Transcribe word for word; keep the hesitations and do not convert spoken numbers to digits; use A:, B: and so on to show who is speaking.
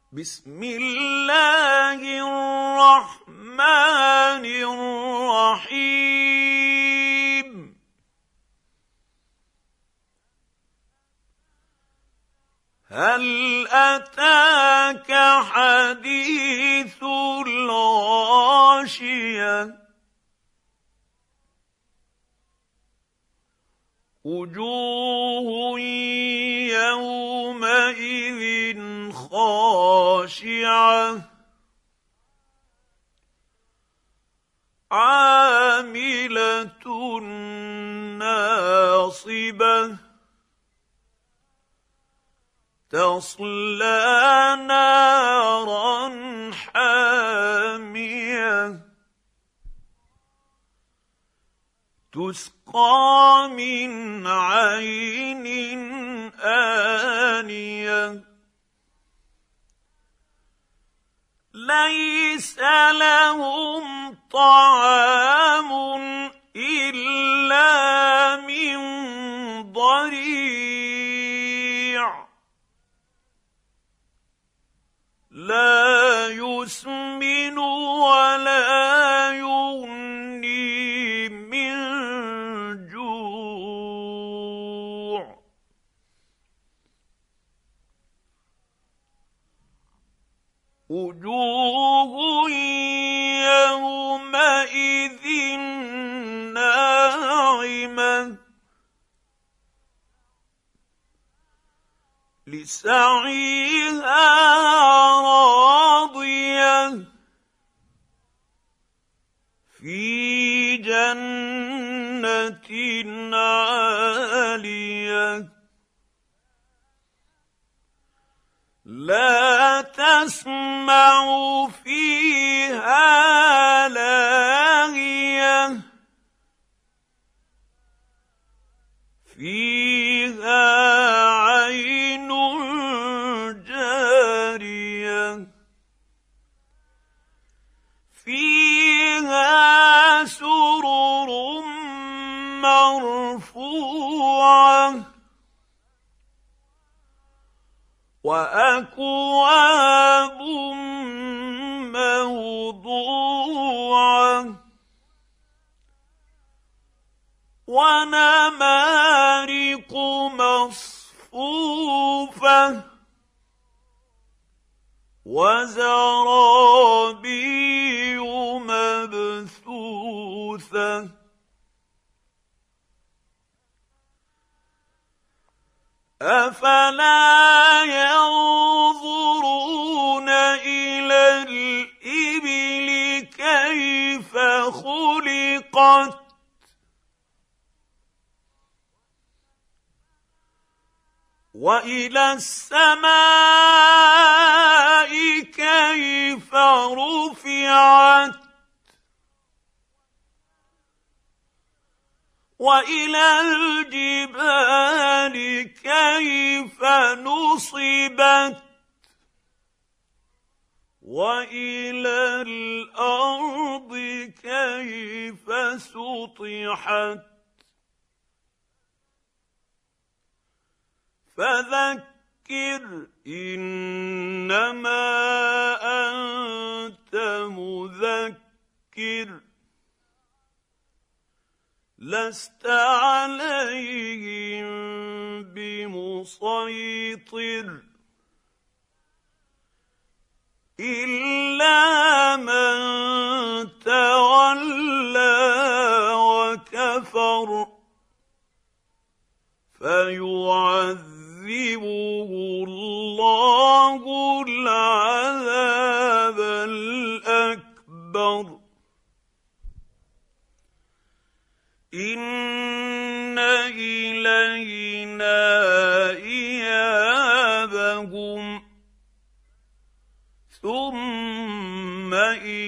A: بسم الله الرحمن الرحيم. هل أتاك حديث الغاشية؟ وجوه يومئذ خاشعة عاملة ناصبة تصلى نارا حامية تسقى من عين آنية ليس لهم طعام إلا من ضريع لا يسمن ولا يغني من جوع. وجوه يومئذ ناعمة لسعيها راضية في جنة عالية لا تسمع فيها لاغية فيها عين جارية فيها سرر مرفوعة وأكواب موضوعة ونمارق مصفوفة وزرابي مبثوثة أفلا ينظرون إلى الإبل كيف خلقت وإلى السماء كيف رفعت وإلى الجبال كيف نصبت وإلى الأرض كيف سطحت فذكر إنما أنت مذكر لست عليهم بمسيطر إلا من تولى وكفر فيعذبه الله العذاب الأكبر إن إلينا إيابهم ثم إلينا